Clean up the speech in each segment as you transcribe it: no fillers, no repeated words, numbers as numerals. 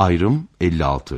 Ayrım 56.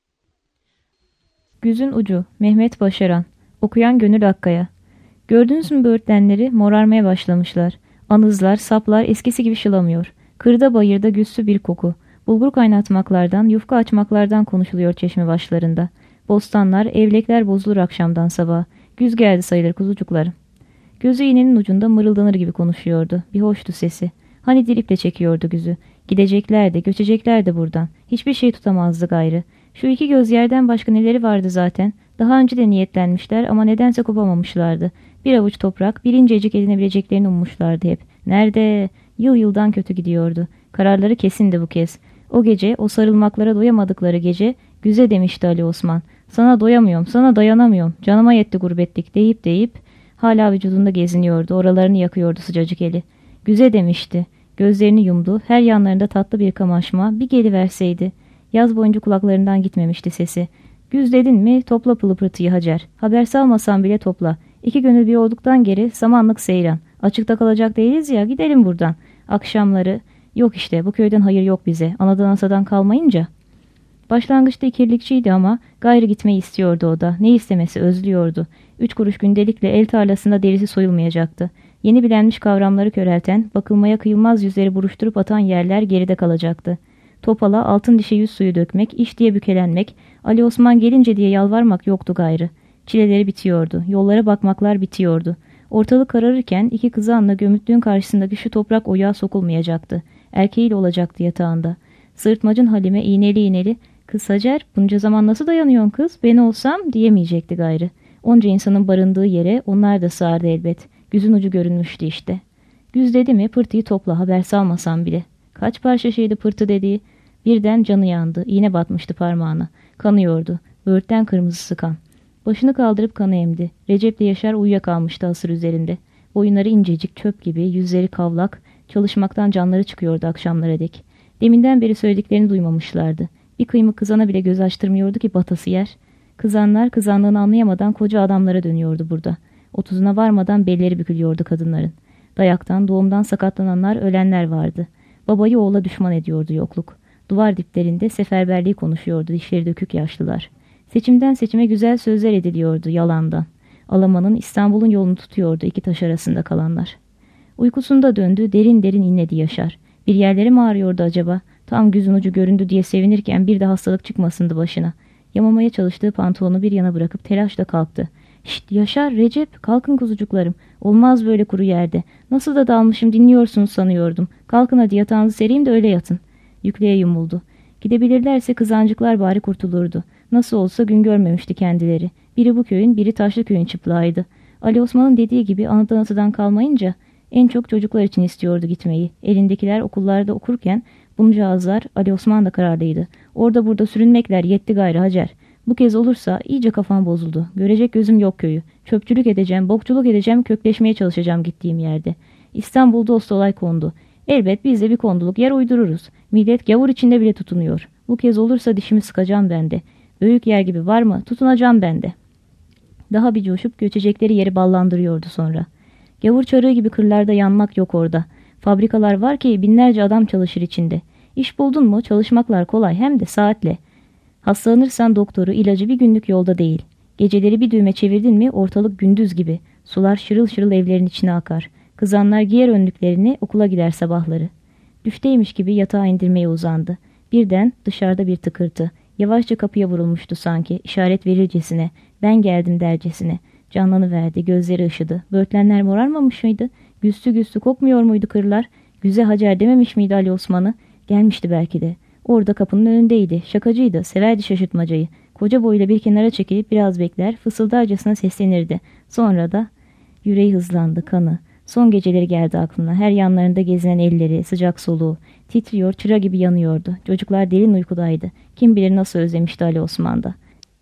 Güzün ucu Mehmet Başaran. Okuyan Gönül Akkaya. Gördünüz mü böğürtlenleri? Morarmaya başlamışlar. Anızlar, saplar eskisi gibi şılamıyor. Kırda bayırda güçlü bir koku. Bulgur kaynatmaklardan, yufka açmaklardan konuşuluyor çeşme başlarında. Bostanlar, evlekler bozulur akşamdan sabaha. Güz geldi sayılır kuzucuklarım. Gözü iğnenin ucunda mırıldanır gibi konuşuyordu. Bir hoştu sesi. Hani diliple çekiyordu güzü. Gidecekler de, göçecekler de buradan. Hiçbir şey tutamazdı gayrı. Şu iki göz yerden başka neleri vardı zaten. Daha önce de niyetlenmişler ama nedense kopamamışlardı. Bir avuç toprak, bir incecik edinebileceklerini ummuşlardı hep. Nerede? Yıl yıldan kötü gidiyordu. Kararları kesindi bu kez. O gece, o sarılmaklara doyamadıkları gece, güze demişti Ali Osman. Sana doyamıyorum, sana dayanamıyorum. Canıma yetti gurbetlik deyip hala vücudunda geziniyordu. Oralarını yakıyordu sıcacık eli. Güze demişti. Gözlerini yumdu. Her yanlarında tatlı bir kamaşma. Bir geliverseydi. Yaz boyunca kulaklarından gitmemişti sesi. Güz dedin mi topla pılı pırtıyı Hacer. Haber salmasan bile topla. İki gönül bir olduktan geri samanlık seyran. Açıkta kalacak değiliz ya, gidelim buradan. Akşamları yok işte, bu köyden hayır yok bize. Anadan asadan kalmayınca. Başlangıçta ikirlikçiydi ama gayrı gitmeyi istiyordu o da. Ne istemesi özlüyordu. 3 kuruş gündelikle el tarlasında derisi soyulmayacaktı. Yeni bilenmiş kavramları körelten, bakılmaya kıyılmaz yüzleri buruşturup atan yerler geride kalacaktı. Topala altın dişe yüz suyu dökmek, iş diye bükelenmek, Ali Osman gelince diye yalvarmak yoktu gayrı. Çileleri bitiyordu, yollara bakmaklar bitiyordu. Ortalık kararırken iki kızanla gömütlüğün karşısındaki şu toprak oyağa sokulmayacaktı. Erkeğiyle olacaktı yatağında. Sırtmacın Halime iğneli "Kız Hacer, bunca zaman nasıl dayanıyorsun kız? Ben olsam" diyemeyecekti gayrı. Onca insanın barındığı yere onlar da sığardı elbet. Güzün ucu görünmüştü işte. Güz dedi mi pırtıyı topla, haber salmasan bile. Kaç parça şeydi pırtı dediği. Birden canı yandı. İğne batmıştı parmağına. Kanıyordu. Böğürtlen kırmızısı kan. Başını kaldırıp kanı emdi. Recep'le Yaşar uyuyakalmıştı hasır üzerinde. Boyunları incecik çöp gibi, yüzleri kavlak, çalışmaktan canları çıkıyordu akşamlara dek. Deminden beri söylediklerini duymamışlardı. Bir kıymık kızana bile göz açtırmıyordu ki batası yer. Kızanlar kızanlığını anlayamadan koca adamlara dönüyordu burada. 30'una varmadan belleri bükülüyordu kadınların. Dayaktan, doğumdan sakatlananlar, ölenler vardı. Babayı oğula düşman ediyordu yokluk. Duvar diplerinde seferberliği konuşuyordu dişleri dökük yaşlılar. Seçimden seçime güzel sözler ediliyordu yalandan. Alamanın İstanbul'un yolunu tutuyordu iki taş arasında kalanlar. Uykusunda döndü, derin derin inledi Yaşar. Bir yerleri mi ağrıyordu acaba? Tam gözün ucu göründü diye sevinirken bir de hastalık çıkmasındı başına. Yamamaya çalıştığı pantolonu bir yana bırakıp telaşla kalktı. "Şşt Yaşar, Recep, kalkın kuzucuklarım. Olmaz böyle kuru yerde. Nasıl da dalmışım dinliyorsunuz sanıyordum. Kalkın hadi yatağınızı sereyim de öyle yatın." Yükleye yumuldu. Gidebilirlerse kızancıklar bari kurtulurdu. Nasıl olsa gün görmemişti kendileri. Biri bu köyün, biri Taşlıköy'ün çıplağıydı. Ali Osman'ın dediği gibi anadan atadan kalmayınca en çok çocuklar için istiyordu gitmeyi. Elindekiler okullarda okurken buncağızlar, Ali Osman da kararlıydı. Orada burada sürünmekler yetti gayrı Hacer. Bu kez olursa iyice kafam bozuldu. Görecek gözüm yok köyü. Çöpçülük edeceğim, bokçuluk edeceğim, kökleşmeye çalışacağım gittiğim yerde. İstanbul'da olay kondu. Elbet biz de bir konduluk yer uydururuz. Millet gavur içinde bile tutunuyor. Bu kez olursa dişimi sıkacağım ben de. Büyük yer gibi var mı? Tutunacağım ben de. Daha bir coşup göçecekleri yeri ballandırıyordu sonra. Gavur çarığı gibi kırlarda yanmak yok orada. Fabrikalar var ki binlerce adam çalışır içinde. İş buldun mu çalışmaklar kolay hem de saatle. Hastalanırsan doktoru, ilacı bir günlük yolda değil. Geceleri bir düğme çevirdin mi ortalık gündüz gibi. Sular şırıl şırıl evlerin içine akar. Kızanlar giyer önlüklerini, okula gider sabahları. Düşteymiş gibi yatağa indirmeye uzandı. Birden dışarıda bir tıkırtı. Yavaşça kapıya vurulmuştu sanki, işaret verircesine. Ben geldim dercesine. Canlanıverdi, gözleri ışıdı. Böğürtlenler morarmamış mıydı? Güstü güstü kokmuyor muydu kırlar? Güze Hacer dememiş miydi Ali Osman'ı? Gelmişti belki de. Orada kapının önündeydi. Şakacıydı, severdi şaşırtmacayı. Koca boyuyla bir kenara çekilip biraz bekler, fısıldarcasına seslenirdi. Sonra da yüreği hızlandı, kanı. Son geceleri geldi aklına. Her yanlarında gezinen elleri, sıcak soluğu. Titriyor, çıra gibi yanıyordu. Çocuklar derin uykudaydı. Kim bilir nasıl özlemişti Ali Osman'da.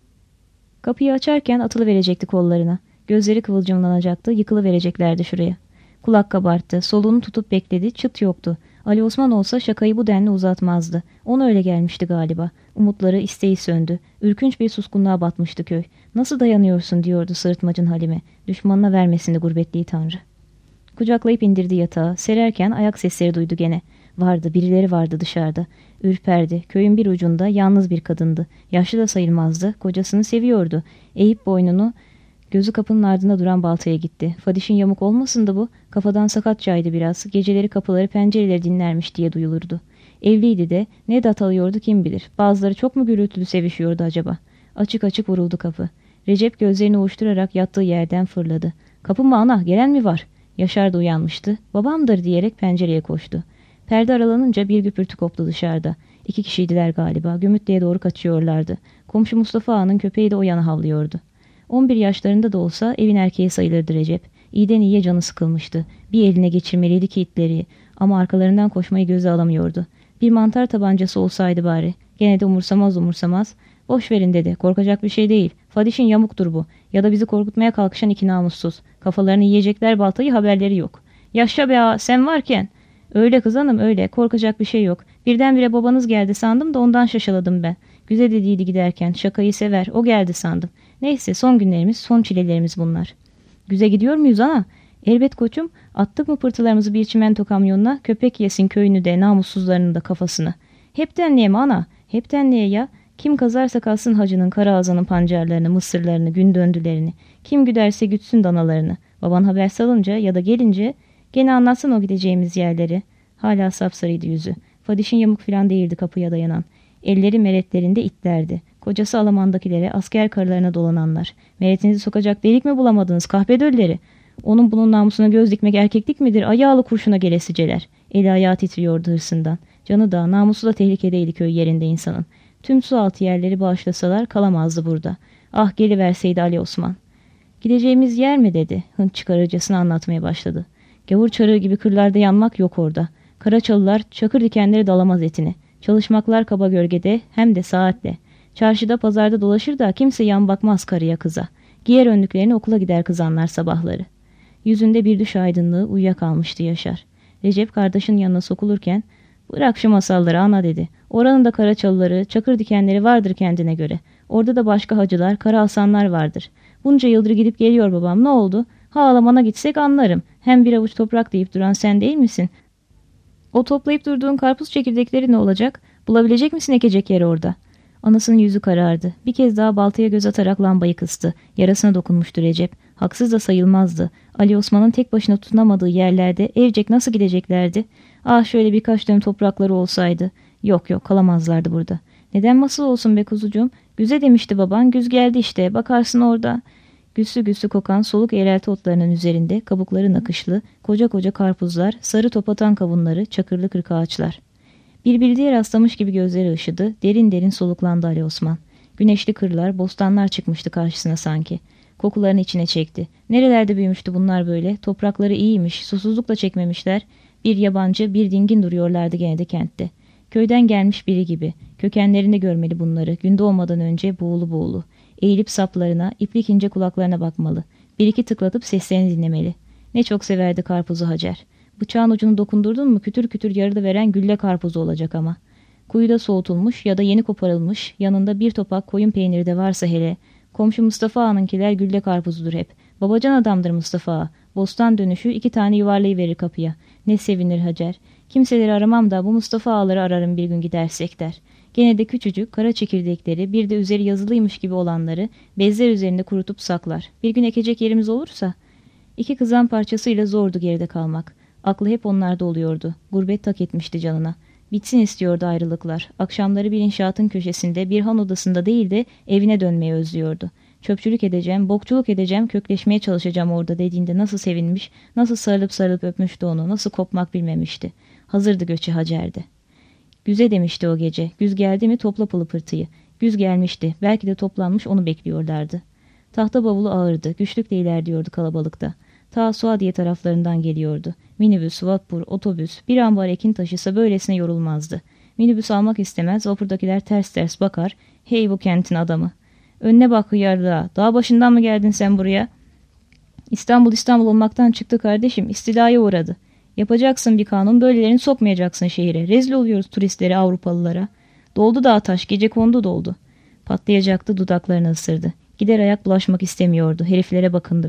Kapıyı açarken atılıverecekti kollarına. Gözleri kıvılcımlanacaktı, yıkılıvereceklerdi şuraya. Kulak kabarttı, soluğunu tutup bekledi, çıt yoktu. Ali Osman olsa şakayı bu denli uzatmazdı. Ona öyle gelmişti galiba. Umutları, isteği söndü. Ürkünç bir suskunluğa batmıştı köy. "Nasıl dayanıyorsun?" diyordu sırıtmacın Halime. "Düşmanına vermesindi gurbetliği Tanrı." Kucaklayıp indirdi yatağa. Sererken ayak sesleri duydu gene. Vardı, birileri vardı dışarıda. Ürperdi. Köyün bir ucunda yalnız bir kadındı. Yaşlı da sayılmazdı. Kocasını seviyordu. Eğip boynunu, gözü kapının ardında duran baltaya gitti. Fadiş'in yamuk olmasın da bu. Kafadan sakatçaydı biraz. Geceleri kapıları pencereleri dinlermiş diye duyulurdu. Evliydi de ne dat alıyordu kim bilir. Bazıları çok mu gürültülü sevişiyordu acaba? Açık açık vuruldu kapı. Recep gözlerini ovuşturarak yattığı yerden fırladı. Kapı mı ana, gelen mi var? Yaşar da uyanmıştı. Babamdır diyerek pencereye koştu. Perde aralanınca bir güpürtü koptu dışarıda. 2 kişiydiler galiba. Gümütle'ye doğru kaçıyorlardı. Komşu Mustafa Ağa'nın köpeği de o yana havlıyordu. 11 yaşlarında da olsa evin erkeği sayılırdı Recep. İyiden iyiye canı sıkılmıştı. Bir eline geçirmeliydi ki itleri. Ama arkalarından koşmayı göze alamıyordu. Bir mantar tabancası olsaydı bari. Gene de umursamaz. Boş verin dedi. Korkacak bir şey değil. Fadiş'in yamuktur bu. Ya da bizi korkutmaya kalkışan 2 namussuz. Kafalarını yiyecekler baltayı, haberleri yok. Yaşa be ağa, sen varken. Öyle kız hanım öyle. Korkacak bir şey yok. Birdenbire babanız geldi sandım da ondan şaşaladım ben. Güzel dediydi giderken. Şakayı sever. O geldi sandım. Neyse, son günlerimiz, son çilelerimiz bunlar. Güze gidiyor muyuz ana? Elbet koçum. Attık mı pırtılarımızı bir çimento kamyonuna? Köpek yesin köyünü de, namussuzlarının da kafasını. Hepten mi ana? Hepten ya? Kim kazarsa kalsın hacının, kara ağzının pancarlarını, mısırlarını, gün döndülerini. Kim güderse gütsün danalarını. Baban haber salınca ya da gelince gene anlatsın o gideceğimiz yerleri. Hala sapsarıydı yüzü. Fadiş'in yamuk filan değildi kapıya dayanan. Elleri meretlerinde itlerdi. Kocası Alaman'dakilere, asker karılarına dolananlar. Meretinizi sokacak delik mi bulamadınız kahpedölleri? Onun bunun namusuna göz dikmek erkeklik midir? Ayağlı kurşuna gelesiceler. Eli ayağı titriyordu hırsından. Canı da, namusu da tehlikedeydi köy yerinde insanın. Tüm su altı yerleri bağışlasalar kalamazdı burada. Ah geliverseydi Ali Osman. Gideceğimiz yer mi dedi. Hınç çıkarırcasına anlatmaya başladı. Gavur çarığı gibi kırlarda yanmak yok orada. Karaçalılar çakır dikenleri dalamaz etini. Çalışmaklar kaba gölgede hem de saatle. Çarşıda pazarda dolaşır da kimse yan bakmaz karıya kıza. Giyer önlüklerini okula gider kızanlar sabahları. Yüzünde bir düş aydınlığı uyuyakalmıştı Yaşar. Recep kardeşin yanına sokulurken "Bırak şu masalları ana" dedi. "Oranın da Karaçalıları, çakır dikenleri vardır kendine göre. Orada da başka hacılar, kara hasanlar vardır. Bunca yıldır gidip geliyor babam, ne oldu? Ha Alaman'a gitsek anlarım. Hem bir avuç toprak deyip duran sen değil misin? O toplayıp durduğun karpuz çekirdekleri ne olacak? Bulabilecek misin ekecek yer orada?" Anasının yüzü karardı. Bir kez daha baltaya göz atarak lambayı kıstı. Yarasına dokunmuştu Recep. Haksız da sayılmazdı. Ali Osman'ın tek başına tutunamadığı yerlerde evcek nasıl gideceklerdi? Ah şöyle birkaç dönüm toprakları olsaydı. Yok kalamazlardı burada. Neden masal olsun be kuzucuğum? Güze demişti baban. Güz geldi işte. Bakarsın orada. Güçlü kokan soluk eğrelti otlarının üzerinde kabukları nakışlı, koca koca karpuzlar, sarı topatan kavunları, çakırlı kırk ağaçlar. Bir bildiğe rastlamış gibi gözleri ışıdı, derin derin soluklandı Ali Osman. Güneşli kırlar, bostanlar çıkmıştı karşısına sanki. Kokularını içine çekti. Nerelerde büyümüştü bunlar böyle? Toprakları iyiymiş, susuzlukla çekmemişler. Bir yabancı, bir dingin duruyorlardı gene de kentte. Köyden gelmiş biri gibi. Kökenlerinde görmeli bunları, gün doğmadan önce buğulu. Eğilip saplarına, iplik ince kulaklarına bakmalı. Bir iki tıklatıp seslerini dinlemeli. Ne çok severdi karpuzu Hacer. Bıçağın ucunu dokundurdun mu kütür kütür yarıda veren gülle karpuzu olacak ama. Kuyuda soğutulmuş ya da yeni koparılmış, yanında bir topak koyun peyniri de varsa hele. Komşu Mustafa Ağa'nınkiler gülle karpuzudur hep. Babacan adamdır Mustafa Ağa. Bostan dönüşü 2 tane yuvarlayıverir kapıya. Ne sevinir Hacer. Kimseleri aramam da bu Mustafa Ağaları ararım bir gün gidersek der. Gene de küçücük kara çekirdekleri, bir de üzeri yazılıymış gibi olanları bezler üzerinde kurutup saklar. Bir gün ekecek yerimiz olursa. 2 kızan parçasıyla zordu geride kalmak. Aklı hep onlarda oluyordu. Gurbet tak etmişti canına. Bitsin istiyordu ayrılıklar. Akşamları bir inşaatın köşesinde, bir han odasında değil de evine dönmeyi özlüyordu. Çöpçülük edeceğim, bokçuluk edeceğim, kökleşmeye çalışacağım orada dediğinde nasıl sevinmiş, nasıl sarılıp öpmüştü onu, nasıl kopmak bilmemişti. Hazırdı göçü Hacer'de. Güze demişti o gece. Güz geldi mi topla pılı pırtıyı. Güz gelmişti. Belki de toplanmış onu bekliyorlardı. Tahta bavulu ağırdı. Güçlükle ilerliyordu kalabalıkta. Ta Suadiye taraflarından geliyordu. Minibüs, vapur, otobüs, bir ambar ekin taşısa böylesine yorulmazdı. Minibüs almak istemez, vapurdakiler ters bakar. Hey bu kentin adamı. Önüne bak hıyarlığa. Dağ başından mı geldin sen buraya? İstanbul olmaktan çıktı kardeşim. İstilaya uğradı. Yapacaksın bir kanun, böylelerini sokmayacaksın şehire. Rezil oluyoruz turistlere, Avrupalılara. Doldu dağ taş, gece kondu doldu. Patlayacaktı, dudaklarını ısırdı. Gider ayak bulaşmak istemiyordu. Heriflere bakındı be.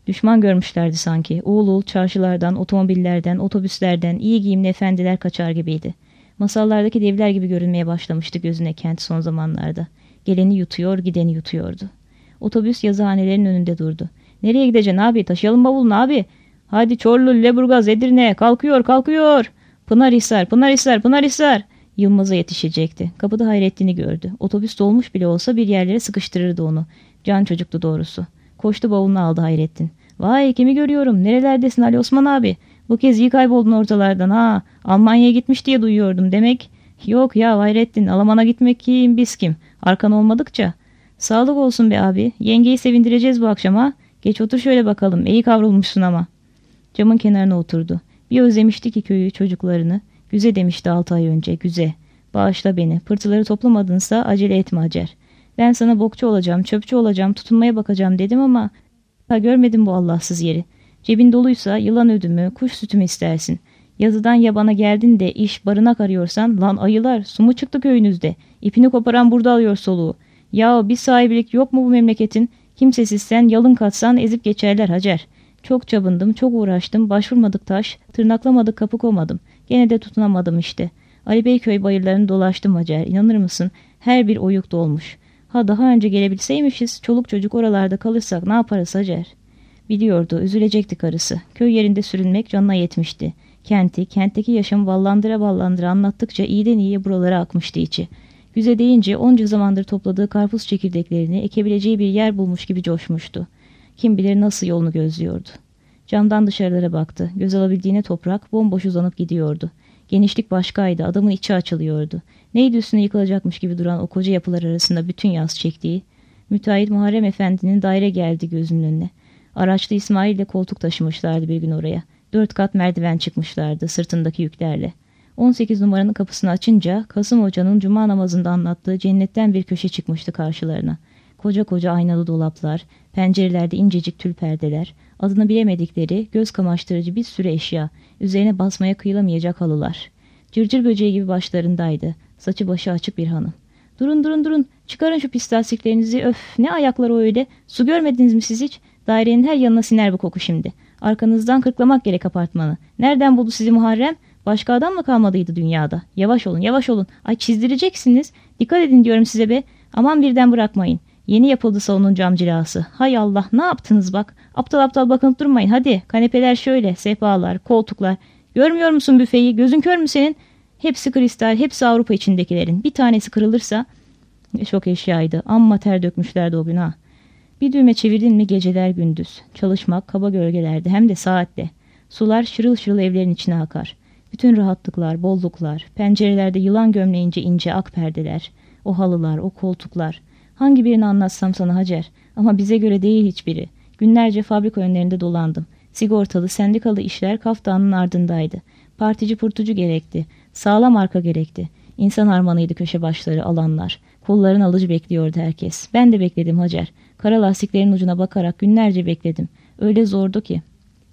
Düşman görmüşlerdi sanki. Uğul uğul çarşılardan, otomobillerden, otobüslerden iyi giyimli efendiler kaçar gibiydi. Masallardaki devler gibi görünmeye başlamıştı gözüne kent son zamanlarda. Geleni yutuyor, gideni yutuyordu. Otobüs yazıhanelerin önünde durdu. Nereye gideceksin abi? Taşıyalım bavulunu abi. Hadi Çorlu, Lüleburgaz, Edirne. Kalkıyor, kalkıyor. Pınarhisar, Pınarhisar, Pınarhisar. Yılmaz'a yetişecekti. Kapıda Hayrettin'i gördü. Otobüs dolmuş bile olsa bir yerlere sıkıştırırdı onu. Can çocuktu doğrusu. Koştu bavulunu aldı Hayrettin. Vay kimi görüyorum. Nerelerdesin Ali Osman abi? Bu kez iyi kayboldun ortalardan ha. Almanya'ya gitmiş diye duyuyordum demek. Yok ya Hayrettin, Alman'a gitmek kim biz kim? Arkan olmadıkça. Sağlık olsun be abi. Yengeyi sevindireceğiz bu akşam ha. Geç otur şöyle bakalım. İyi kavrulmuşsun ama. Camın kenarına oturdu. Bir özlemişti ki köyü, çocuklarını. Güze demişti 6 ay önce. Güze. Bağışla beni. Pırtıları toplamadınsa acele etme Hacer. Ben sana bokçu olacağım, çöpçü olacağım, tutunmaya bakacağım dedim ama görmedim bu Allahsız yeri. Cebin doluysa yılan ödümü, kuş sütü mü istersin? Yazıdan yabana geldin de iş barınak arıyorsan lan ayılar su mu çıktı köyünüzde? İpini koparan burada alıyor soluğu. Yahu bir sahibilik yok mu bu memleketin? Kimsesizsen yalın katsan ezip geçerler Hacer. Çok çabındım, çok uğraştım, başvurmadık taş, tırnaklamadık kapı komadım. Gene de tutunamadım işte. Ali Beyköy bayırlarını dolaştım Hacer, inanır mısın? Her bir oyuk dolmuş. Ha daha önce gelebilseymişiz, çoluk çocuk oralarda kalırsak ne yaparız Hacer? Biliyordu, üzülecekti karısı. Köy yerinde sürünmek canına yetmişti. Kentteki yaşamı ballandıra ballandıra anlattıkça iyiden iyiye buralara akmıştı içi. Güze deyince onca zamandır topladığı karpuz çekirdeklerini ekebileceği bir yer bulmuş gibi coşmuştu. Kim bilir nasıl yolunu gözlüyordu. Camdan dışarılara baktı. Göz alabildiğine toprak bomboş uzanıp gidiyordu. Genişlik başkaydı, adamın içi açılıyordu. Neydi üstüne yıkılacakmış gibi duran o koca yapılar arasında bütün yaz çektiği? Müteahhit Muharrem Efendi'nin daire geldi gözünün önüne. Araçlı İsmail ile koltuk taşımışlardı bir gün oraya. 4 kat merdiven çıkmışlardı sırtındaki yüklerle. 18 numaranın kapısını açınca Kasım Hoca'nın cuma namazında anlattığı cennetten bir köşe çıkmıştı karşılarına. Koca koca aynalı dolaplar, pencerelerde incecik tül perdeler, adını bilemedikleri göz kamaştırıcı bir sürü eşya, üzerine basmaya kıyılamayacak halılar. Cırcır böceği gibi başlarındaydı, saçı başı açık bir hanım. Durun durun durun, çıkarın şu pis lastiklerinizi, öf ne ayakları o öyle, su görmediniz mi siz hiç? Dairenin her yanına siner bu koku şimdi. Arkanızdan kırklamak gerek apartmanı. Nereden buldu sizi Muharrem? Başka adam mı kalmadıydı dünyada? Yavaş olun, yavaş olun. Ay çizdireceksiniz. Dikkat edin diyorum size be. Aman birden bırakmayın. Yeni yapıldı salonun cam cilası. Hay Allah ne yaptınız bak. Aptal aptal bakınıp durmayın. Hadi kanepeler şöyle, sehpalar, koltuklar. Görmüyor musun büfeyi? Gözün kör mü senin? Hepsi kristal, hepsi Avrupa içindekilerin. Bir tanesi kırılırsa... Çok eşyaydı. Amma ter dökmüşlerdi o gün ha. Bir düğme çevirdin mi geceler gündüz. Çalışmak kaba gölgelerde hem de saatle. Sular şırıl şırıl evlerin içine akar. Bütün rahatlıklar, bolluklar, pencerelerde yılan gömleğince ince ak perdeler, o halılar, o koltuklar. Hangi birini anlatsam sana Hacer? Ama bize göre değil hiçbiri. Günlerce fabrika önlerinde dolandım. Sigortalı, sendikalı işler kaftanın ardındaydı. Partici purtucu gerekti. Sağlam arka gerekti. İnsan harmanıydı köşe başları, alanlar. Kolların alıcı bekliyordu herkes. Ben de bekledim Hacer. Kara lastiklerin ucuna bakarak günlerce bekledim. Öyle zordu ki.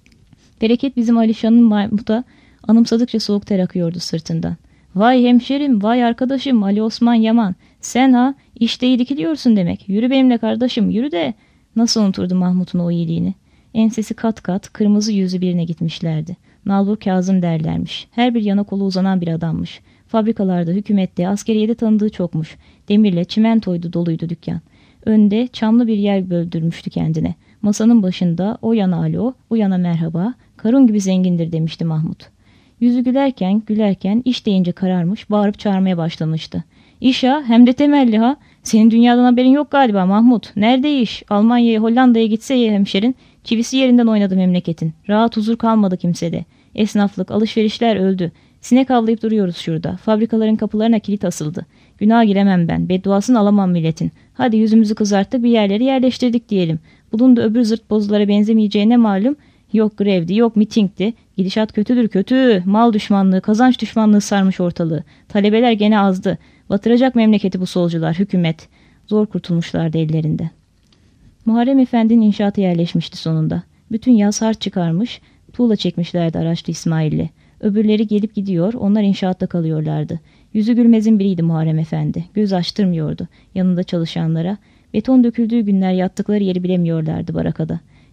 Bereket bizim Alişan'ın Mahmut'a anımsadıkça soğuk ter akıyordu sırtından. Vay hemşerim, vay arkadaşım Ali Osman Yaman. Sen ha, işte iyi dikiliyorsun demek. Yürü benimle kardeşim, yürü de. Nasıl unuturdu Mahmut'un o iyiliğini? Ensesi kat kat, kırmızı yüzü birine gitmişlerdi. Nalbur Kazım derlermiş. Her bir yana kolu uzanan bir adammış. Fabrikalarda, hükümette, askeriyede tanıdığı çokmuş. Demirle, çimentoydu doluydu dükkan. Önde çamlı bir yer böldürmüştü kendine. Masanın başında o yana alo, bu yana merhaba, karun gibi zengindir demişti Mahmut. Yüzü gülerken iş deyince kararmış, bağırıp çağırmaya başlamıştı. İş ha, hem de temelli ha. Senin dünyadan haberin yok galiba Mahmut. Nerede iş? Almanya'ya, Hollanda'ya gitse ya hemşerin. Çivisi yerinden oynadı memleketin. Rahat huzur kalmadı kimsede. Esnaflık, alışverişler öldü. Sinek avlayıp duruyoruz şurada. Fabrikaların kapılarına kilit asıldı. Günah giremem ben. Bedduasını alamam milletin. Hadi yüzümüzü kızarttık bir yerleri yerleştirdik diyelim. Bunun da öbür zırt bozulara benzemeyeceğine malum. Yok grevdi, yok mitingdi. Gidişat kötüdür kötü. Mal düşmanlığı, kazanç düşmanlığı sarmış ortalığı. Talebeler gene azdı. Batıracak memleketi bu solcular, hükümet. Zor kurtulmuşlardı ellerinde. Muharrem Efendi'nin inşaatı yerleşmişti sonunda. Bütün yaz harç çıkarmış, tuğla çekmişlerdi araçlı İsmail'le. Öbürleri gelip gidiyor, onlar inşaatta kalıyorlardı. Yüzü gülmezin biriydi Muharrem Efendi. Göz açtırmıyordu yanında çalışanlara. Beton döküldüğü günler yattıkları yeri bilemiyorlardı barakada.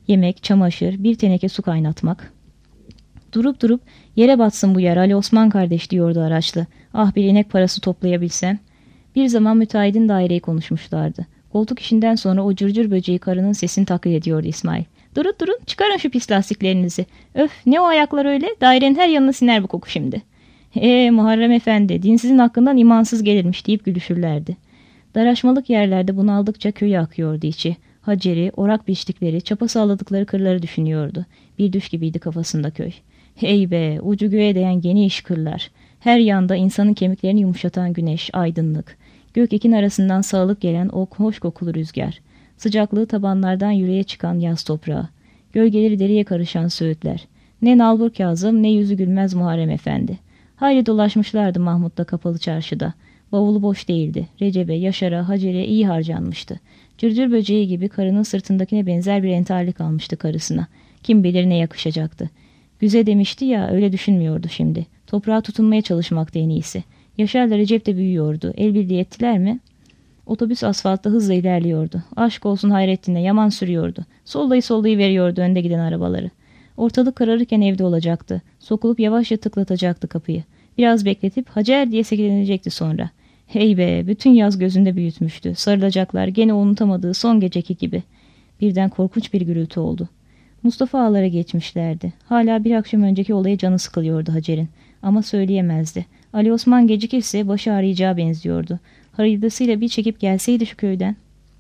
Yemek, çamaşır, bir teneke su kaynatmak. Durup durup yere batsın bu yer Ali Osman kardeş diyordu araçlı. Ah bir inek parası toplayabilsem. Bir zaman müteahhidin daireyi konuşmuşlardı. Koltuk işinden sonra o cırcır böceği karının sesini taklit ediyordu İsmail. Durun durun çıkarın şu pis lastiklerinizi. Öf ne o ayaklar öyle, dairenin her yanına siner bu koku şimdi. Muharrem Efendi dinsizin hakkından imansız gelirmiş deyip gülüşürlerdi. Daraşmalık yerlerde bunaldıkça köye akıyordu içi. Hacer'i, orak biçtikleri, çapa sağladıkları kırları düşünüyordu. Bir düş gibiydi kafasında köy. Hey be, ucu göğe değen geniş kırlar. Her yanda insanın kemiklerini yumuşatan güneş, aydınlık. Gök ekin arasından sağılıp gelen o hoş kokulu rüzgar. Sıcaklığı tabanlardan yüreğe çıkan yaz toprağı. Gölgeleri deriye karışan söğütler. Ne nalbur Kazım ne yüzü gülmez Muharrem Efendi. Hayli dolaşmışlardı Mahmut'la kapalı çarşıda. Bavulu boş değildi. Recep'e, Yaşar'a, Hacer'e iyi harcanmıştı. Cırcır böceği gibi karının sırtındakine benzer bir entarlik almıştı karısına. Kim bilir ne yakışacaktı. Güze demişti ya, öyle düşünmüyordu şimdi. Toprağa tutunmaya çalışmaktı en iyisi. Yaşar'la Recep de büyüyordu. El birliği ettiler mi? Otobüs asfaltta hızla ilerliyordu. Aşk olsun Hayrettin'e yaman sürüyordu. Sollayı veriyordu önde giden arabaları. Ortalık kararırken evde olacaktı. Sokulup yavaşça tıklatacaktı kapıyı. Biraz bekletip Hacer diye seklenecekti sonra. Hey be, bütün yaz gözünde büyütmüştü. Sarılacaklar gene unutamadığı son geceki gibi. Birden korkunç bir gürültü oldu. Mustafa ağalara geçmişlerdi. Hala bir akşam önceki olaya canı sıkılıyordu Hacer'in. Ama söyleyemezdi. Ali Osman gecikirse başı ağrıyacağı benziyordu. Haridasıyla bir çekip gelseydi şu köyden.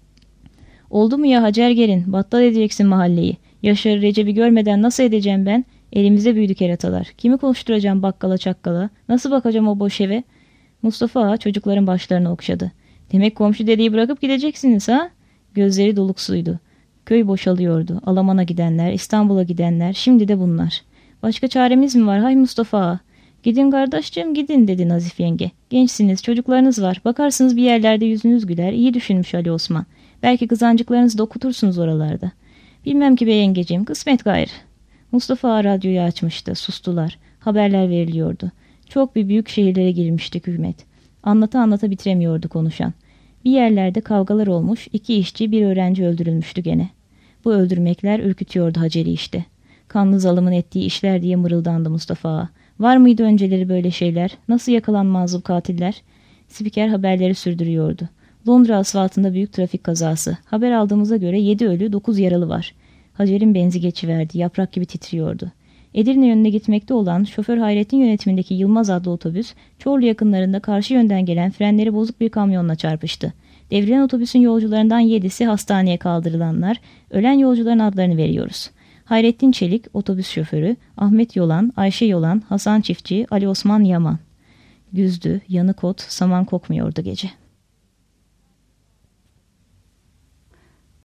Oldu mu ya Hacer gelin, battal edeceksin mahalleyi. Yaşar'ı Recep'i görmeden nasıl edeceğim ben? Elimizde büyüdü keratalar. Kimi konuşturacağım bakkala çakkala? Nasıl bakacağım o boş eve? Mustafa ağa çocukların başlarını okşadı. Demek komşu dedeyi bırakıp gideceksiniz ha? Gözleri doluksuydu. Köy boşalıyordu. Alaman'a gidenler, İstanbul'a gidenler, şimdi de bunlar. Başka çaremiz mi var hay Mustafa ağa? Gidin kardeşciğim gidin dedi Nazif yenge. Gençsiniz, çocuklarınız var. Bakarsınız bir yerlerde yüzünüz güler. İyi düşünmüş Ali Osman. Belki kızancıklarınızı da okutursunuz oralarda. Bilmem ki be yengeciğim, kısmet gayrı. Mustafa ağa radyoyu açmıştı. Sustular. Haberler veriliyordu. Çok bir büyük şehirlere girmişti hükümet. Anlata bitiremiyordu konuşan. Bir yerlerde kavgalar olmuş, 2 işçi bir öğrenci öldürülmüştü gene. Bu öldürmekler ürkütüyordu Hacer'i işte. Kanlı zalımın ettiği işler diye mırıldandı Mustafa ağa. Var mıydı önceleri böyle şeyler? Nasıl yakalanmaz bu katiller? Spiker haberleri sürdürüyordu. Londra asfaltında büyük trafik kazası. Haber aldığımıza göre 7 ölü 9 yaralı var. Hacer'in benzi geçiverdi. Yaprak gibi titriyordu. Edirne yönüne gitmekte olan şoför Hayrettin yönetimindeki Yılmaz adlı otobüs Çorlu yakınlarında karşı yönden gelen frenleri bozuk bir kamyonla çarpıştı. Devrilen otobüsün yolcularından 7'si hastaneye kaldırılanlar, ölen yolcuların adlarını veriyoruz. Hayrettin Çelik, otobüs şoförü, Ahmet Yolan, Ayşe Yolan, Hasan Çiftçi, Ali Osman Yaman. Güzdü, yanık ot, saman kokmuyordu gece.